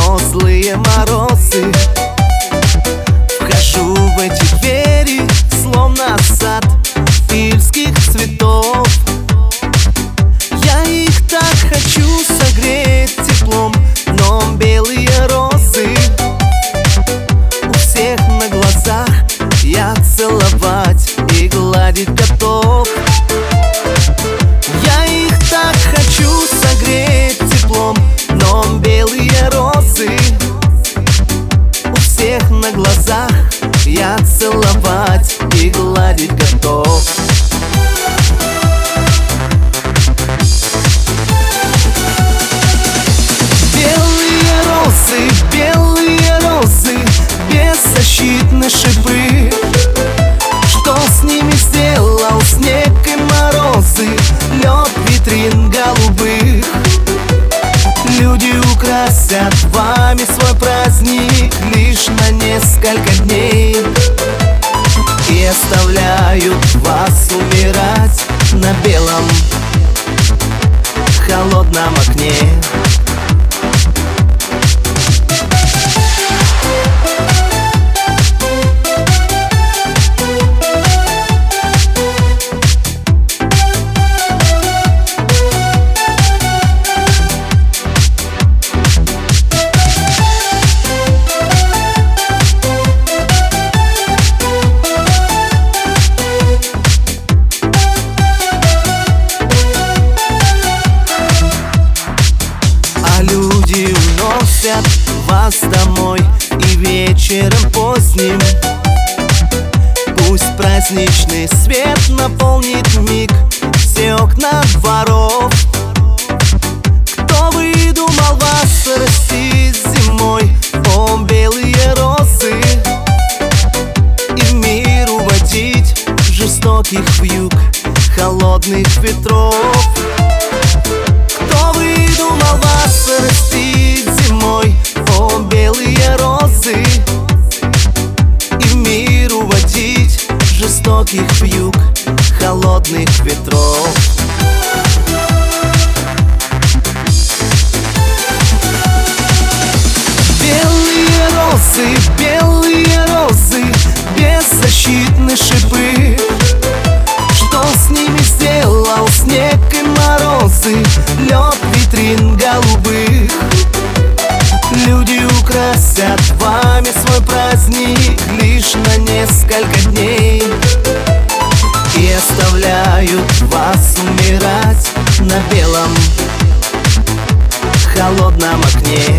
но злые морозы. Вхожу в эти двери, словно сад апрельских цветов. Я их так хочу согреть теплом, но белые розы у всех на глазах. Я целовать и гладить готов. Я их так хочу согреть теплом, но белые розы у всех на глазах. Я целовать и гладить готов. Белые розы, беззащитны шипы. Что с ними сделал снег и морозы, лед витрин голубых? Люди украсят вами свой праздник лишь на несколько дней и оставляют вас умирать на белом холодном окне. Люди уносят вас домой и вечером поздним пусть праздничный свет наполнит миг все окна дворов. Кто выдумал вас растить зимой, о белые розы, и в мир уводить жестоких вьюг холодных ветров? Кто выдумал вас растить зимой, о белые розы, и в мир уводить жестоких вьюг холодных ветров? Белые розы, беззащитны шипы. Что с ними сделал снег и морозы, лед витрин голубых? Люди украсят вами свой праздник лишь на несколько дней и оставляют вас умирать на белом холодном окне.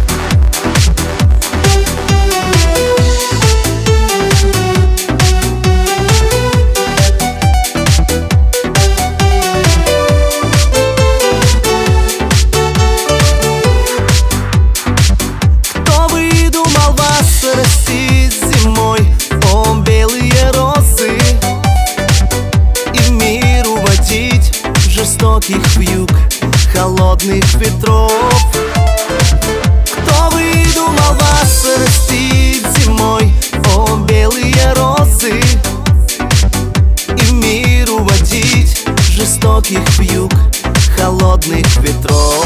Растить зимой, о белые розы, и в мир уводить жестоких вьюг холодных ветров? Кто выдумал вас растить зимой, о белые розы, и в мир уводить жестоких вьюг холодных ветров?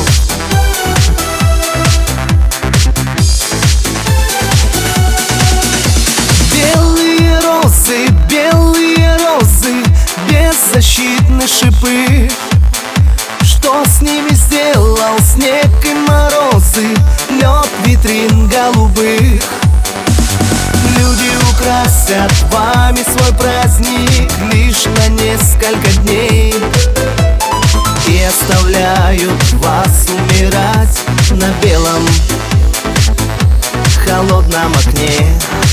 Белые розы, беззащитны шипы. Что с ними сделал снег и морозы, лед витрин голубых? Люди украсят вами свой праздник лишь на несколько дней и оставляют вас умирать на белом холодном окне.